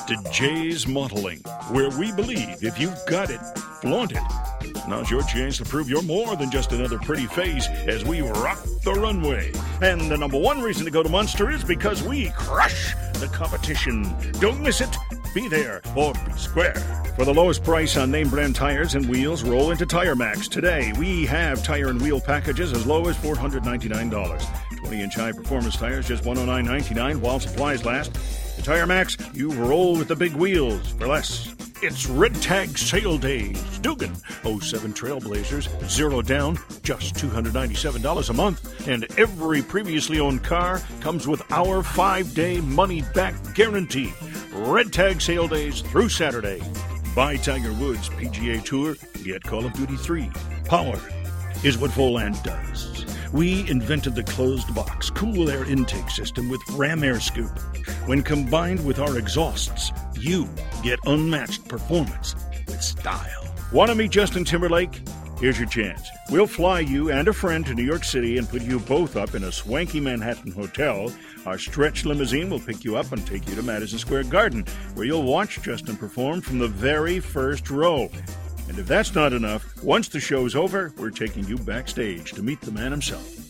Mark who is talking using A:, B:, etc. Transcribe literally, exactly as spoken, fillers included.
A: to Jay's Modeling, where we believe if you've got it, flaunt it. Now's your chance to prove you're more than just another pretty face as we rock the runway. And the number one reason to go to Munster is because we crush the competition. Don't miss it. Be there or be square. For the lowest price on name brand tires and wheels, roll into Tire Max today. We have tire and wheel packages as low as four hundred ninety-nine dollars. twenty-inch high-performance tires just one hundred nine dollars and ninety-nine cents while supplies last. At Tire Max, you roll with the big wheels for less. It's Red Tag Sale Days. Dugan, oh seven Trailblazers, zero down, just two hundred ninety-seven dollars a month. And every previously owned car comes with our five-day money-back guarantee. Red Tag Sale Days through Saturday. Buy Tiger Woods P G A Tour, get Call of Duty three. Power is what Volant does. We invented the closed box cool air intake system with Ram Air Scoop. When combined with our exhausts, you get unmatched performance with style. Want to meet Justin Timberlake? Here's your chance. We'll fly you and a friend to New York City and put you both up in a swanky Manhattan hotel. Our stretch limousine will pick you up and take you to Madison Square Garden, where you'll watch Justin perform from the very first row. And if that's not enough, once the show's over, we're taking you backstage to meet the man himself.